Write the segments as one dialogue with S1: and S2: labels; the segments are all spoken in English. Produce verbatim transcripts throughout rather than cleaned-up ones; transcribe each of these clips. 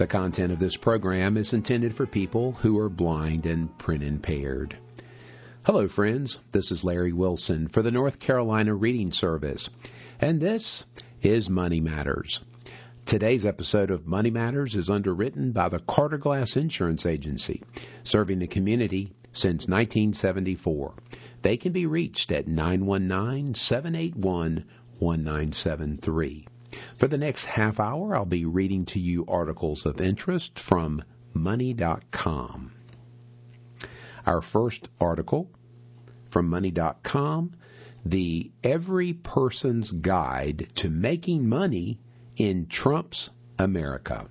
S1: The content of this program is intended for people who are blind and print impaired. Hello, friends. This is Larry Wilson for the North Carolina Reading Service, and this is Money Matters. Today's episode of Money Matters is underwritten by the Carter Glass Insurance Agency, serving the community since nineteen seventy-four. They can be reached at nine one nine, seven eight one, one nine seven three. For the next half hour, I'll be reading to you articles of interest from money dot com. Our first article from money dot com, The Every Person's Guide to Making Money in Trump's America.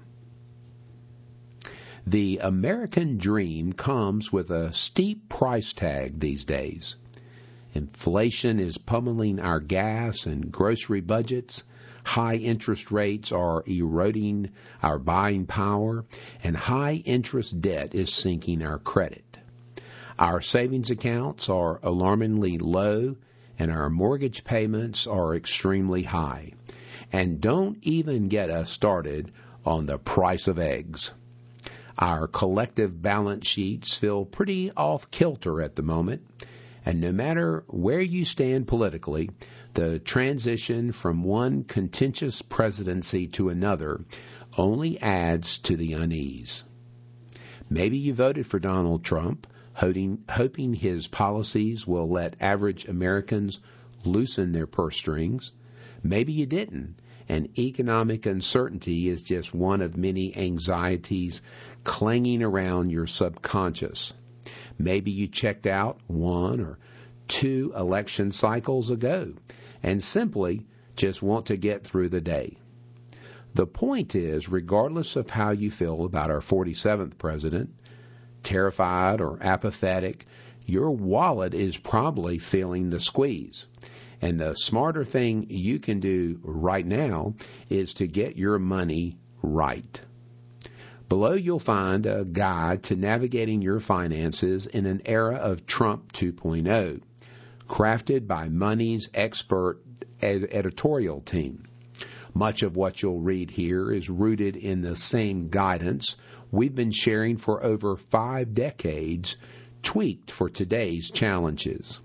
S1: The American dream comes with a steep price tag these days. Inflation is pummeling our gas and grocery budgets. High interest rates are eroding our buying power, and high interest debt is sinking our credit. Our savings accounts are alarmingly low, and our mortgage payments are extremely high. And don't even get us started on the price of eggs. Our collective balance sheets feel pretty off-kilter at the moment, and no matter where you stand politically, the transition from one contentious presidency to another only adds to the unease. Maybe you voted for Donald Trump, hoping, hoping his policies will let average Americans loosen their purse strings. Maybe you didn't, and economic uncertainty is just one of many anxieties clanging around your subconscious. Maybe you checked out one or two election cycles ago and simply just want to get through the day. The point is, regardless of how you feel about our forty-seventh president, terrified or apathetic, your wallet is probably feeling the squeeze. And the smarter thing you can do right now is to get your money right. Below you'll find a guide to navigating your finances in an era of Trump two point oh, crafted by Money's expert ed- editorial team. Much of what you'll read here is rooted in the same guidance we've been sharing for over five decades, tweaked for today's challenges.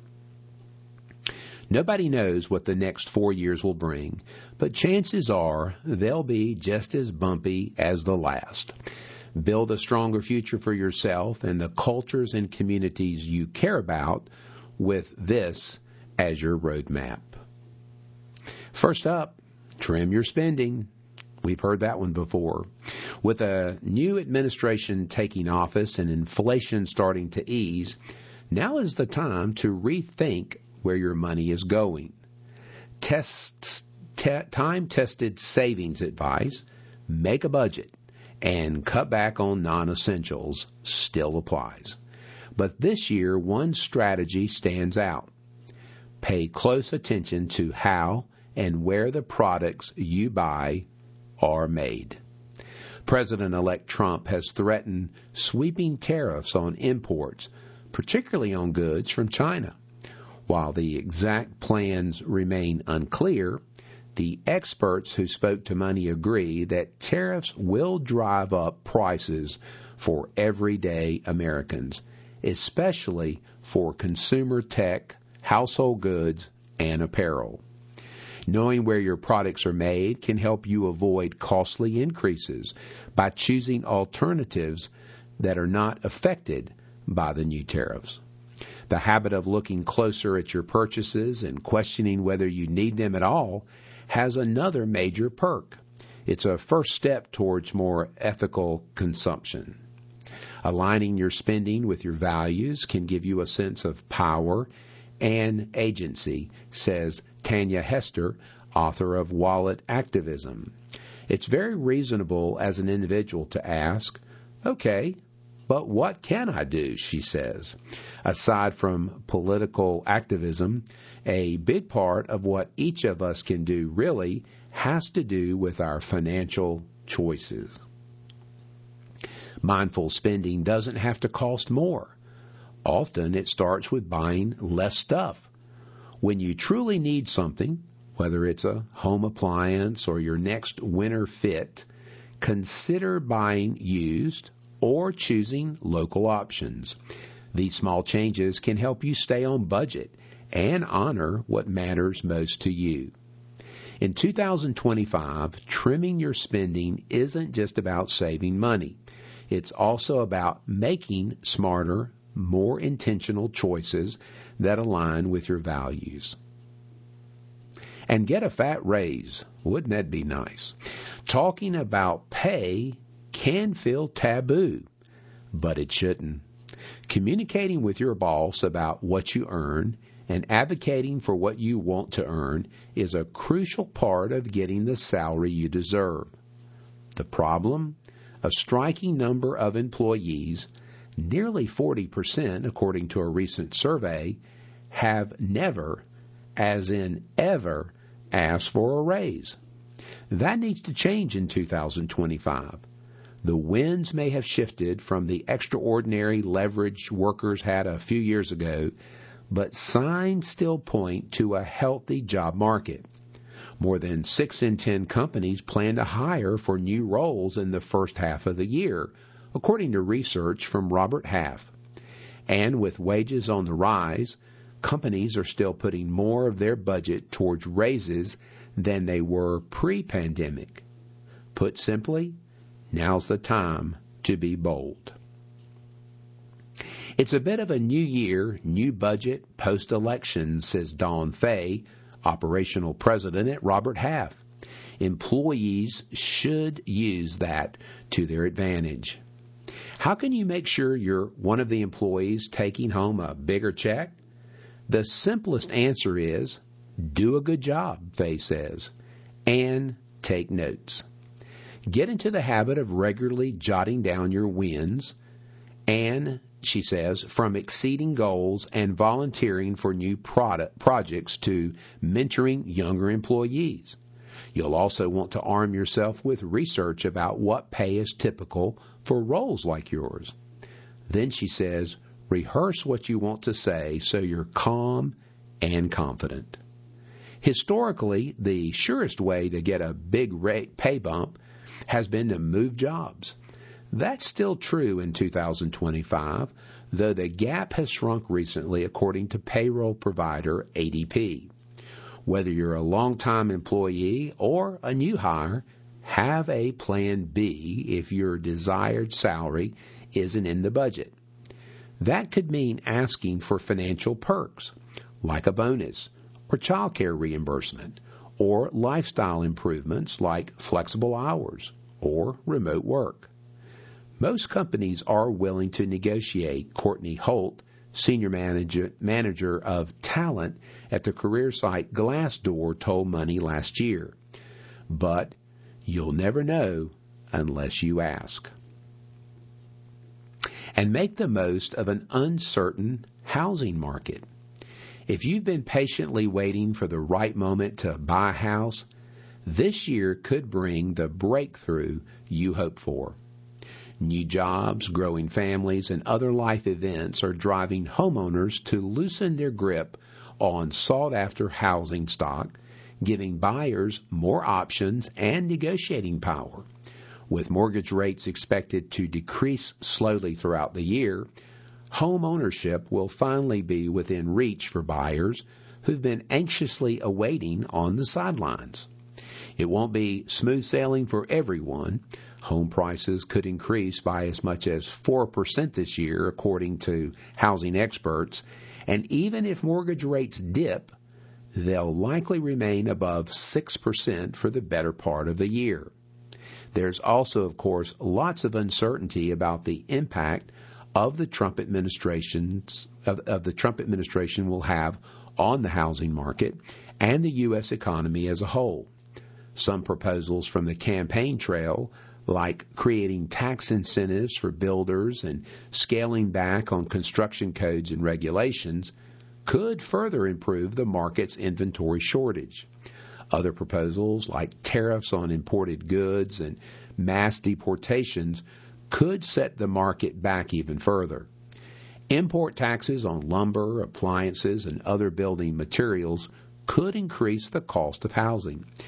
S1: Nobody knows what the next four years will bring, but chances are they'll be just as bumpy as the last. Build a stronger future for yourself and the cultures and communities you care about with this as your roadmap. First up, trim your spending. We've heard that one before. With a new administration taking office and inflation starting to ease, now is the time to rethink where your money is going. Test, te- time-tested savings advice, make a budget, and cut back on non-essentials still applies. But this year, one strategy stands out. Pay close attention to how and where the products you buy are made. President-elect Trump has threatened sweeping tariffs on imports, particularly on goods from China. While the exact plans remain unclear, the experts who spoke to Money agree that tariffs will drive up prices for everyday Americans, especially for consumer tech, household goods, and apparel. Knowing where your products are made can help you avoid costly increases by choosing alternatives that are not affected by the new tariffs. The habit of looking closer at your purchases and questioning whether you need them at all has another major perk. It's a first step towards more ethical consumption. Aligning your spending with your values can give you a sense of power and agency, says Tanya Hester, author of Wallet Activism. It's very reasonable as an individual to ask, okay, but what can I do, she says. Aside from political activism, a big part of what each of us can do really has to do with our financial choices. Mindful spending doesn't have to cost more. Often it starts with buying less stuff. When you truly need something, whether it's a home appliance or your next winter fit, consider buying used or choosing local options. These small changes can help you stay on budget and honor what matters most to you. In two thousand twenty-five, trimming your spending isn't just about saving money. It's also about making smarter, more intentional choices that align with your values. And get a fat raise. Wouldn't that be nice? Talking about pay can feel taboo, but it shouldn't. Communicating with your boss about what you earn and advocating for what you want to earn is a crucial part of getting the salary you deserve. The problem? A striking number of employees, nearly forty percent according to a recent survey, have never, as in ever, asked for a raise. That needs to change in two thousand twenty-five. The winds may have shifted from the extraordinary leverage workers had a few years ago, but signs still point to a healthy job market. More than six in ten companies plan to hire for new roles in the first half of the year, according to research from Robert Half. And with wages on the rise, companies are still putting more of their budget towards raises than they were pre-pandemic. Put simply, now's the time to be bold. It's a bit of a new year, new budget, post-election, says Dawn Fay, operational president at Robert Half. Employees should use that to their advantage. How can you make sure you're one of the employees taking home a bigger check? The simplest answer is, do a good job, Fay says, and take notes. Get into the habit of regularly jotting down your wins and, she says, from exceeding goals and volunteering for new product projects to mentoring younger employees. You'll also want to arm yourself with research about what pay is typical for roles like yours. Then, she says, rehearse what you want to say so you're calm and confident. Historically, the surest way to get a big rate pay bump has been to move jobs. That's still true in two thousand twenty-five, though the gap has shrunk recently according to payroll provider A D P. Whether you're a longtime employee or a new hire, have a plan B if your desired salary isn't in the budget. That could mean asking for financial perks, like a bonus or child care reimbursement, or lifestyle improvements like flexible hours or remote work. Most companies are willing to negotiate, Courtney Holt, senior manager, manager of talent at the career site Glassdoor, told Money last year. But you'll never know unless you ask. And make the most of an uncertain housing market. If you've been patiently waiting for the right moment to buy a house, this year could bring the breakthrough you hope for. New jobs, growing families, and other life events are driving homeowners to loosen their grip on sought-after housing stock, giving buyers more options and negotiating power. With mortgage rates expected to decrease slowly throughout the year, home ownership will finally be within reach for buyers who've been anxiously awaiting on the sidelines. It won't be smooth sailing for everyone. Home prices could increase by as much as four percent this year, according to housing experts. And even if mortgage rates dip, they'll likely remain above six percent for the better part of the year. There's also, of course, lots of uncertainty about the impact of the Trump administration's of, of the Trump administration will have on the housing market and the U S economy as a whole. Some proposals from the campaign trail, like creating tax incentives for builders and scaling back on construction codes and regulations, could further improve the market's inventory shortage. Other proposals, like tariffs on imported goods and mass deportations, could set the market back even further. Import taxes on lumber, appliances, and other building materials could increase the cost of housing.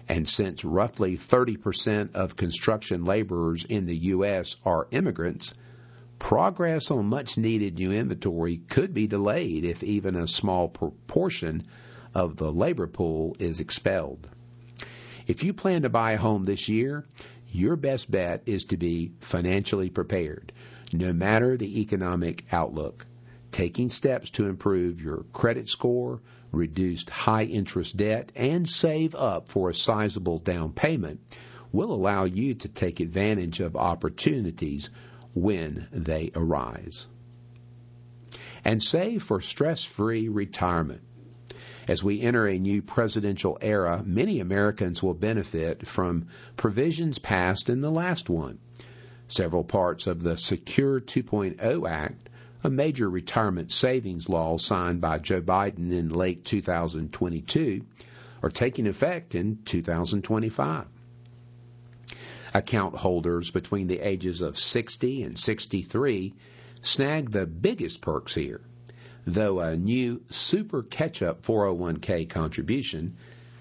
S1: And since roughly thirty percent of construction laborers in the U S are immigrants, progress on much-needed new inventory could be delayed if even a small proportion of the labor pool is expelled. If you plan to buy a home this year, your best bet is to be financially prepared, no matter the economic outlook. Taking steps to improve your credit score, reduce high-interest debt, and save up for a sizable down payment will allow you to take advantage of opportunities when they arise. And save for stress-free retirement. As we enter a new presidential era, many Americans will benefit from provisions passed in the last one. Several parts of the Secure two point oh Act, a major retirement savings law signed by Joe Biden in late two thousand twenty-two, are taking effect in two thousand twenty-five. Account holders between the ages of sixty and sixty-three snag the biggest perks here, though a new super catch-up four oh one k contribution,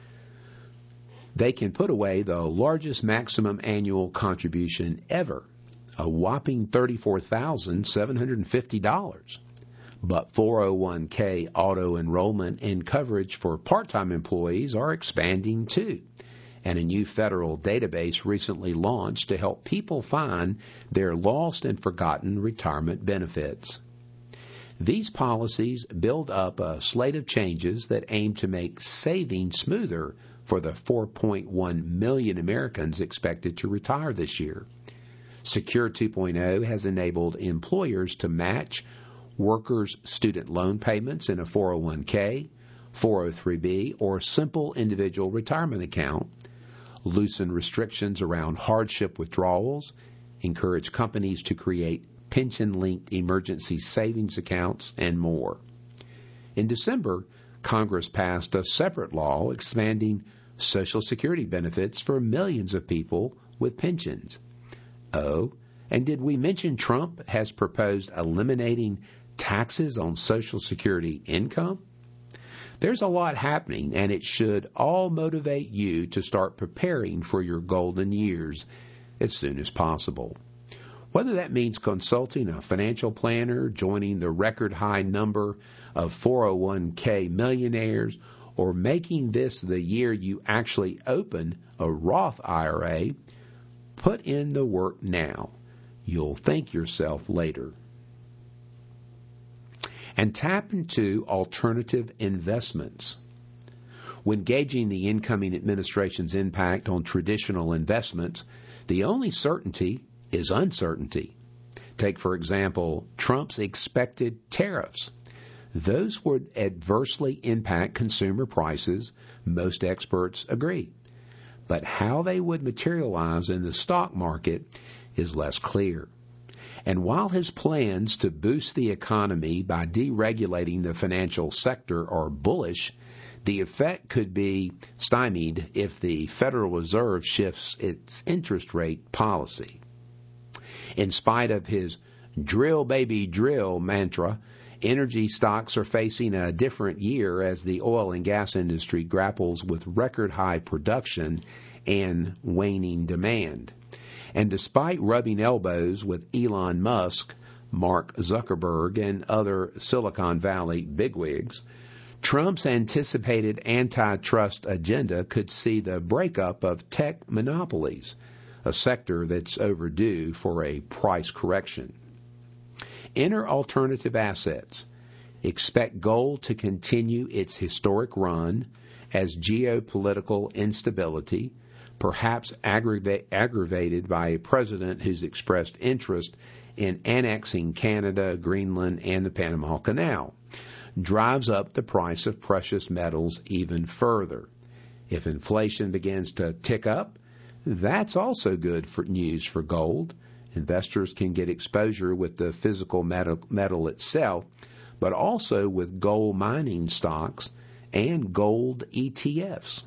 S1: they can put away the largest maximum annual contribution ever, a whopping thirty-four thousand seven hundred fifty dollars. But four oh one k auto-enrollment and coverage for part-time employees are expanding too, and a new federal database recently launched to help people find their lost and forgotten retirement benefits. These policies build up a slate of changes that aim to make saving smoother for the four point one million Americans expected to retire this year. Secure two point oh has enabled employers to match workers' student loan payments in a four oh one k, four oh three b, or simple individual retirement account, loosen restrictions around hardship withdrawals, encourage companies to create pension-linked emergency savings accounts, and more. In December, Congress passed a separate law expanding Social Security benefits for millions of people with pensions. Oh, and did we mention Trump has proposed eliminating taxes on Social Security income? There's a lot happening, and it should all motivate you to start preparing for your golden years as soon as possible. Whether that means consulting a financial planner, joining the record high number of four oh one k millionaires, or making this the year you actually open a Roth I R A, put in the work now. You'll thank yourself later. And tap into alternative investments. When gauging the incoming administration's impact on traditional investments, the only certainty is uncertainty. Take, for example, Trump's expected tariffs. Those would adversely impact consumer prices, most experts agree. But how they would materialize in the stock market is less clear. And while his plans to boost the economy by deregulating the financial sector are bullish, the effect could be stymied if the Federal Reserve shifts its interest rate policy. In spite of his drill baby drill mantra, energy stocks are facing a different year as the oil and gas industry grapples with record high production and waning demand. And despite rubbing elbows with Elon Musk, Mark Zuckerberg, and other Silicon Valley bigwigs, Trump's anticipated antitrust agenda could see the breakup of tech monopolies, a sector that's overdue for a price correction. Enter alternative assets. Expect gold to continue its historic run as geopolitical instability, perhaps aggrava- aggravated by a president who's expressed interest in annexing Canada, Greenland, and the Panama Canal, drives up the price of precious metals even further. If inflation begins to tick up, that's also good for news for gold. Investors can get exposure with the physical metal, metal itself, but also with gold mining stocks and gold E T Fs.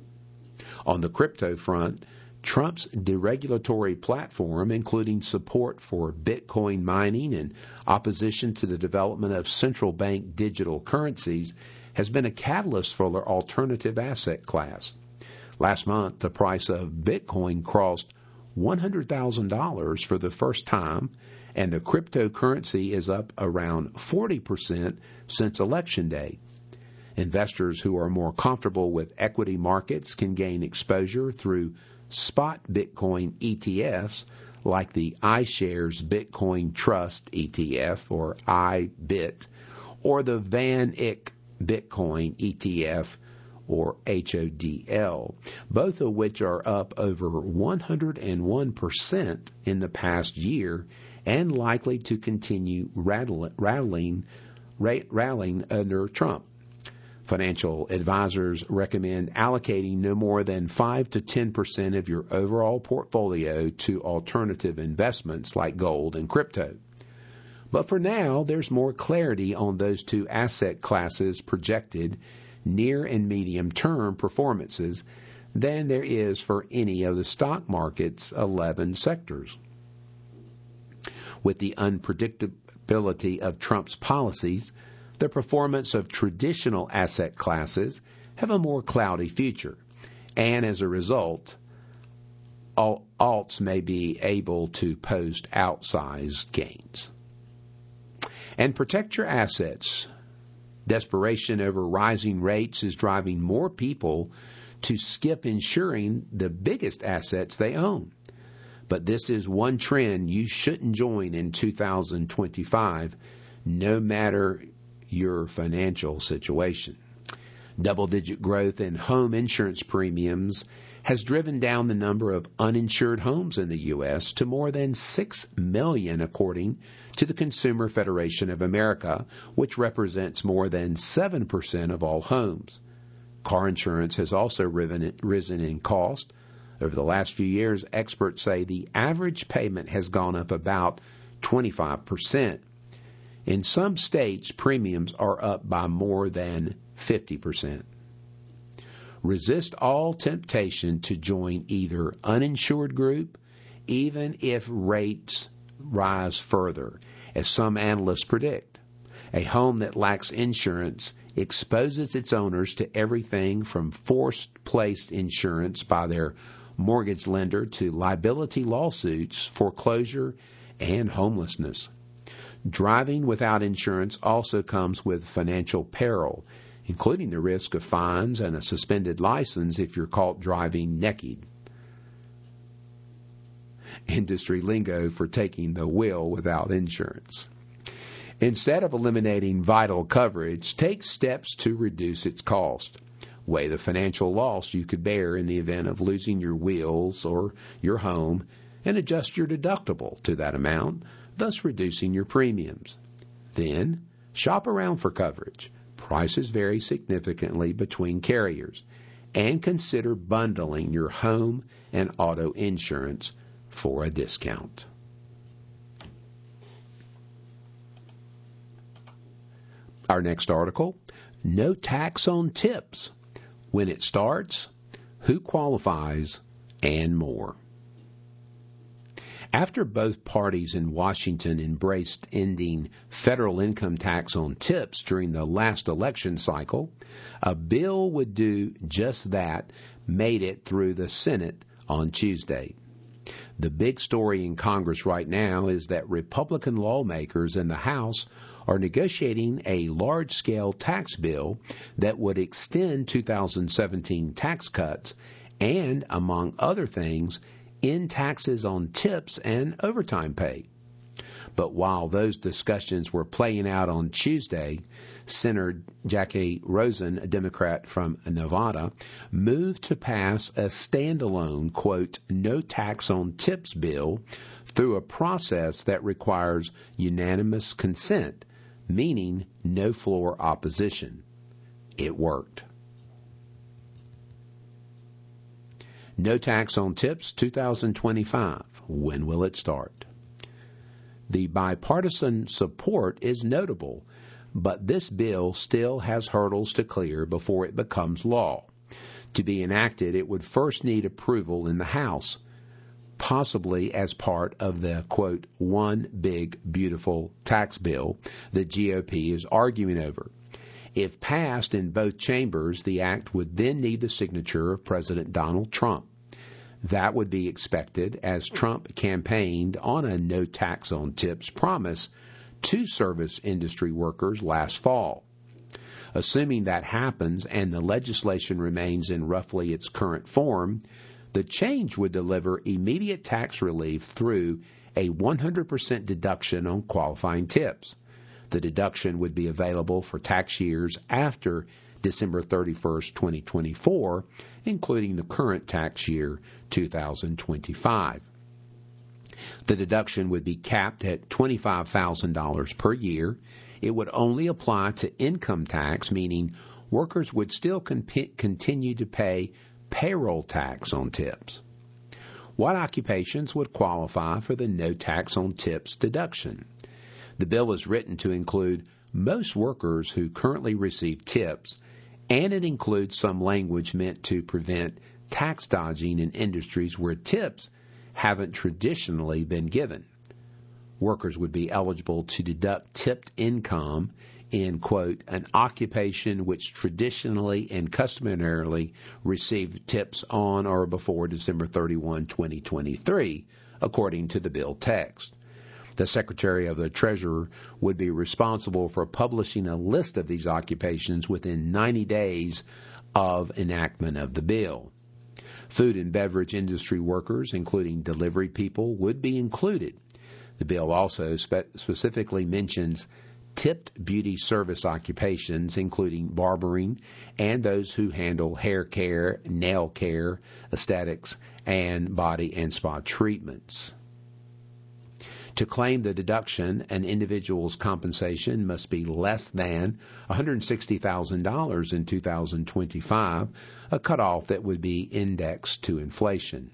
S1: On the crypto front, Trump's deregulatory platform, including support for Bitcoin mining and opposition to the development of central bank digital currencies, has been a catalyst for the alternative asset class. Last month, the price of Bitcoin crossed one hundred thousand dollars for the first time, and the cryptocurrency is up around forty percent since Election Day. Investors who are more comfortable with equity markets can gain exposure through spot Bitcoin E T Fs like the iShares Bitcoin Trust E T F, or I B I T, or the Van Eck Bitcoin E T F, or H O D L, both of which are up over one hundred one percent in the past year and likely to continue rattling, rattling, rallying under Trump. Financial advisors recommend allocating no more than five to ten percent of your overall portfolio to alternative investments like gold and crypto. But for now, there's more clarity on those two asset classes' projected near and medium-term performances than there is for any of the stock market's eleven sectors. With the unpredictability of Trump's policies, the performance of traditional asset classes have a more cloudy future, and as a result, alts may be able to post outsized gains. And protect your assets. Desperation over rising rates is driving more people to skip insuring the biggest assets they own. But this is one trend you shouldn't join in two thousand twenty-five, no matter your financial situation. Double-digit growth in home insurance premiums has driven down the number of uninsured homes in the U S to more than six million, according to the Consumer Federation of America, which represents more than seven percent of all homes. Car insurance has also risen in cost. Over the last few years, experts say the average payment has gone up about twenty-five percent. In some states, premiums are up by more than fifty percent. Resist all temptation to join either uninsured group, even if rates rise further, as some analysts predict. A home that lacks insurance exposes its owners to everything from forced-placed insurance by their mortgage lender to liability lawsuits, foreclosure, and homelessness. Driving without insurance also comes with financial peril, including the risk of fines and a suspended license if you're caught driving naked. Industry lingo for taking the wheel without insurance. Instead of eliminating vital coverage, take steps to reduce its cost. Weigh the financial loss you could bear in the event of losing your wheels or your home and adjust your deductible to that amount, thus reducing your premiums. Then, shop around for coverage. Prices vary significantly between carriers, and consider bundling your home and auto insurance for a discount. Our next article, no tax on tips, when it starts, who qualifies, and more. After both parties in Washington embraced ending federal income tax on tips during the last election cycle, a bill would do just that made it through the Senate on Tuesday. The big story in Congress right now is that Republican lawmakers in the House are negotiating a large-scale tax bill that would extend two thousand seventeen tax cuts and, among other things, end taxes on tips and overtime pay. But while those discussions were playing out on Tuesday, Senator Jackie Rosen, a Democrat from Nevada, moved to pass a standalone, quote, no tax on tips bill through a process that requires unanimous consent, meaning no floor opposition. It worked. No tax on tips two thousand twenty-five. When will it start? The bipartisan support is notable, but this bill still has hurdles to clear before it becomes law. To be enacted, it would first need approval in the House, possibly as part of the, quote, one big beautiful tax bill the G O P is arguing over. If passed in both chambers, the act would then need the signature of President Donald Trump. That would be expected as Trump campaigned on a no tax on tips promise to service industry workers last fall. Assuming that happens and the legislation remains in roughly its current form, the change would deliver immediate tax relief through a one hundred percent deduction on qualifying tips. The deduction would be available for tax years after December thirty-first, twenty twenty-four, including the current tax year, two thousand twenty-five. The deduction would be capped at twenty-five thousand dollars per year. It would only apply to income tax, meaning workers would still con- continue to pay payroll tax on tips. What occupations would qualify for the no tax on tips deduction? The bill is written to include most workers who currently receive tips, and it includes some language meant to prevent tax dodging in industries where tips haven't traditionally been given. Workers would be eligible to deduct tipped income in, quote, an occupation which traditionally and customarily received tips on or before December thirty-first, twenty twenty-three, according to the bill text. The Secretary of the Treasurer would be responsible for publishing a list of these occupations within ninety days of enactment of the bill. Food and beverage industry workers, including delivery people, would be included. The bill also spe- specifically mentions tipped beauty service occupations, including barbering and those who handle hair care, nail care, aesthetics, and body and spa treatments. To claim the deduction, an individual's compensation must be less than one hundred sixty thousand dollars in two thousand twenty-five, a cutoff that would be indexed to inflation.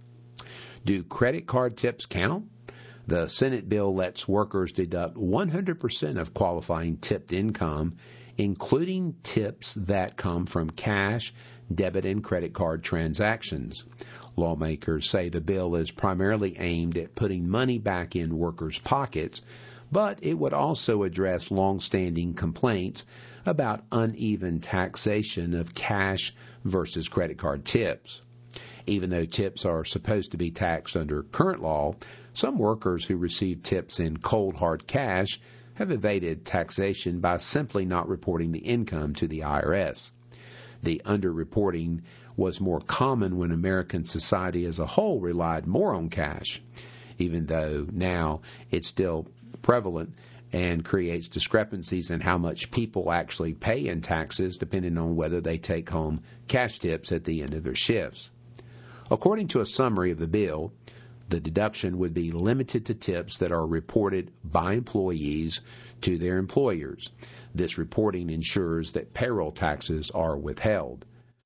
S1: Do credit card tips count? The Senate bill lets workers deduct one hundred percent of qualifying tipped income, including tips that come from cash, debit, and credit card transactions. Lawmakers say the bill is primarily aimed at putting money back in workers' pockets, but it would also address long-standing complaints about uneven taxation of cash versus credit card tips. Even though tips are supposed to be taxed under current law, some workers who receive tips in cold hard cash have evaded taxation by simply not reporting the income to the I R S. The underreporting was more common when American society as a whole relied more on cash, even though now it's still prevalent and creates discrepancies in how much people actually pay in taxes depending on whether they take home cash tips at the end of their shifts. According to a summary of the bill, the deduction would be limited to tips that are reported by employees to their employers. This reporting ensures that payroll taxes are withheld.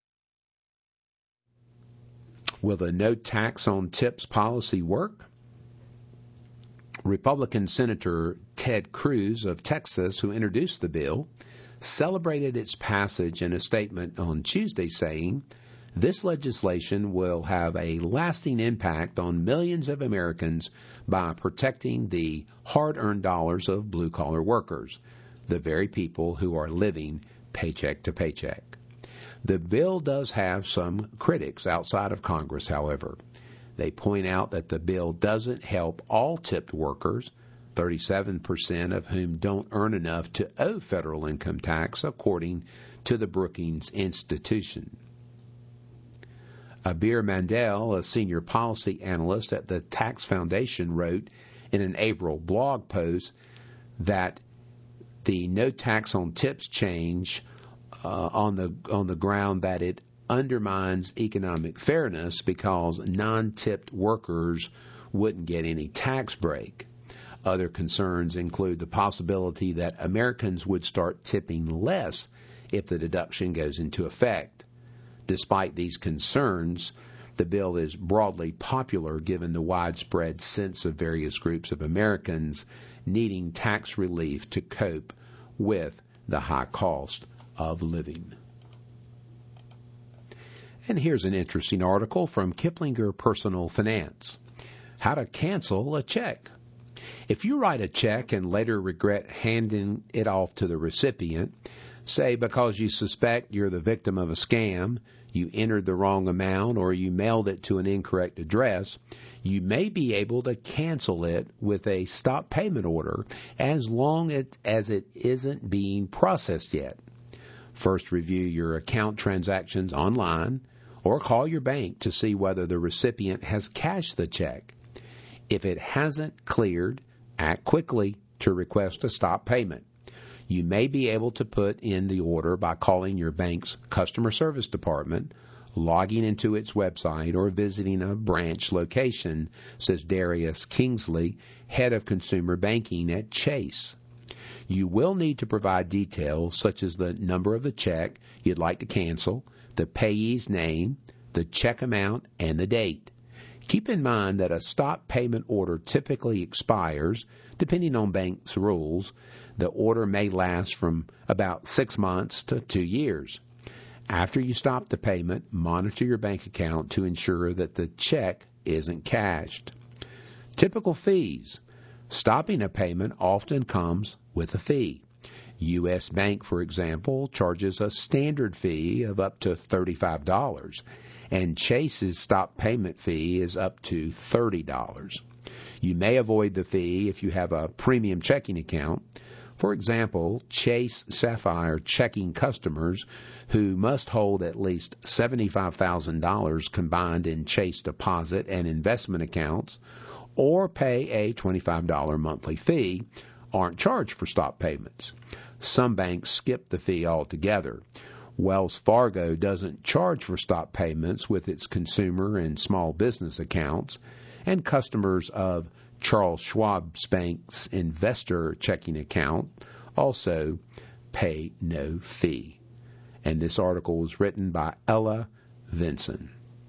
S1: Will the no tax on tips policy work? Republican Senator Ted Cruz of Texas, who introduced the bill, celebrated its passage in a statement on Tuesday saying, "This legislation will have a lasting impact on millions of Americans by protecting the hard-earned dollars of blue-collar workers, the very people who are living paycheck to paycheck." The bill does have some critics outside of Congress, however. They point out that the bill doesn't help all tipped workers, thirty-seven percent of whom don't earn enough to owe federal income tax, according to the Brookings Institution. Abir Mandel, a senior policy analyst at the Tax Foundation, wrote in an April blog post that the no tax on tips change uh, on the on the ground that it undermines economic fairness because non-tipped workers wouldn't get any tax break. Other concerns include the possibility that Americans would start tipping less if the deduction goes into effect. Despite these concerns, the bill is broadly popular given the widespread sense of various groups of Americans needing tax relief to cope with the high cost of living. And here's an interesting article from Kiplinger Personal Finance. How to cancel a check. If you write a check and later regret handing it off to the recipient, Say because you suspect you're the victim of a scam, you entered the wrong amount, or you mailed it to an incorrect address, you may be able to cancel it with a stop payment order as long as it isn't being processed yet. First, review your account transactions online or call your bank to see whether the recipient has cashed the check. If it hasn't cleared, act quickly to request a stop payment. You may be able to put in the order by calling your bank's customer service department, logging into its website, or visiting a branch location, says Darius Kingsley, head of consumer banking at Chase. You will need to provide details such as the number of the check you'd like to cancel, the payee's name, the check amount, and the date. Keep in mind that a stop payment order typically expires, depending on bank's rules. The order may last from about six months to two years. After you stop the payment, monitor your bank account to ensure that the check isn't cashed. Typical fees. Stopping a payment often comes with a fee. U S Bank, for example, charges a standard fee of up to thirty-five dollars, and Chase's stop payment fee is up to thirty dollars. You may avoid the fee if you have a premium checking account. For example, Chase Sapphire checking customers who must hold at least seventy-five thousand dollars combined in Chase deposit and investment accounts or pay a twenty-five dollars monthly fee aren't charged for stop payments. Some banks skip the fee altogether. Wells Fargo doesn't charge for stop payments with its consumer and small business accounts, and customers of Charles Schwab Bank's investor checking account also pay no fee. And this article was written by Ella Vinson.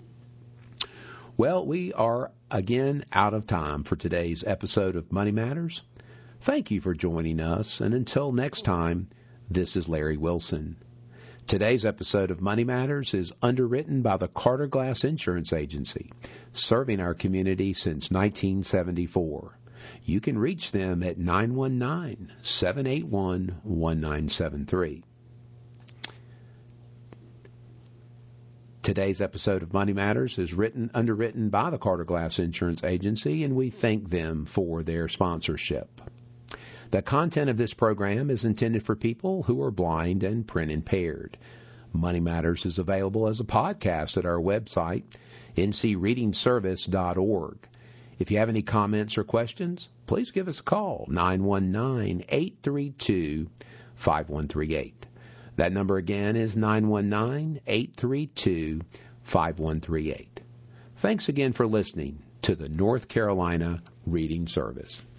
S1: Well, we are again out of time for today's episode of Money Matters. Thank you for joining us, and until next time, this is Larry Wilson. Today's episode of Money Matters is underwritten by the Carter Glass Insurance Agency, serving our community since nineteen seventy-four. You can reach them at nine one nine, seven eight one, one nine seven three. Today's episode of Money Matters is written underwritten by the Carter Glass Insurance Agency, and we thank them for their sponsorship. The content of this program is intended for people who are blind and print impaired. Money Matters is available as a podcast at our website, n c reading service dot org. If you have any comments or questions, please give us a call, nine one nine, eight three two, five one three eight. That number again is nine one nine, eight three two, five one three eight. Thanks again for listening to the North Carolina Reading Service.